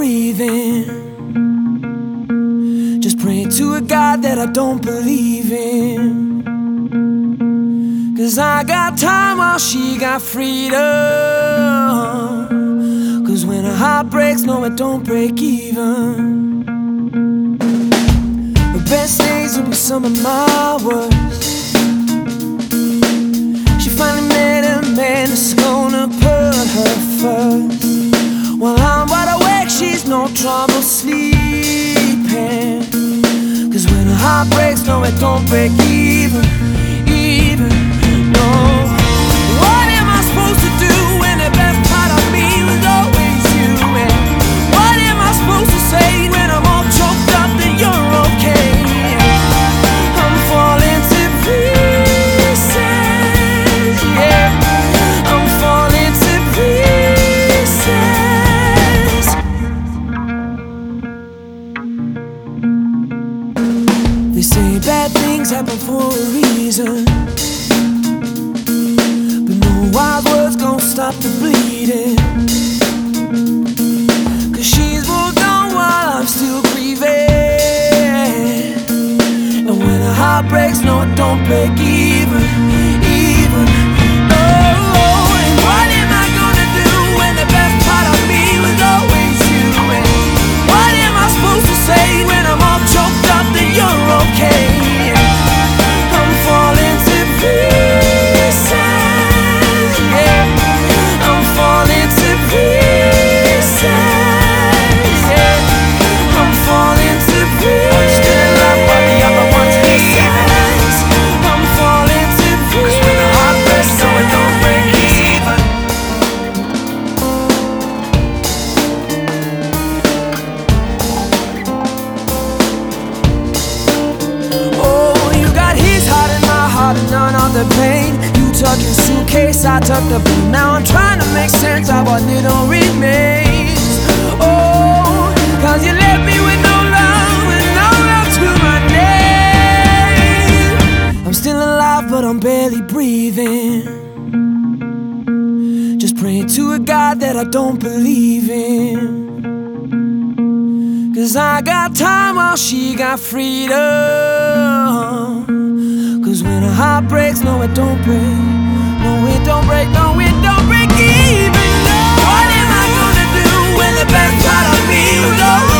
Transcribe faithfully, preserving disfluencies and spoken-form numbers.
breathing, just praying to a God that I don't believe in. 'Cause I got time while she got freedom. 'Cause when her heart breaks, no, it don't break even. The best days will be some of my worst. She finally met a man that's gonna put her first. While I'm wide awake, she's no trouble sleeping. 'Cause when her heart breaks, no, it don't break even, even, no. What am I supposed to do when the best part of me was always you? And what am I supposed to say when I'm all choked up that you're okay? I'm falling to pieces, yeah. I'm falling to pieces. They say bad things happen for a reason, but no wise words gon' stop the bleeding. 'Cause she's moved on while I'm still grieving. And when her heart breaks, no, it don't break even, even, no. And what am I gonna do when the best part of me was always you? And what am I supposed to say when I'm all choked up that you're okay? I'm falling to pieces, yeah. I'm falling to pieces, yeah. I'm falling to pieces. Still in love, but the other one's missing. I'm falling to pieces. 'Cause when the heart breaks, no, it don't break even. Oh, you got his heart and my heart and none of the pain. You took your suitcase, I took the blue. Now I'm trying to make sense of what little remains. Oh, 'cause you left me with no love and no love to my name. I'm still alive, but I'm barely breathing, just praying to a God that I don't believe in. 'Cause I got time while she got freedom. 'Cause when her heart breaks, no, it don't break. No, it don't break, no, it don't break even. No. What am I gonna do when the best part of me was over?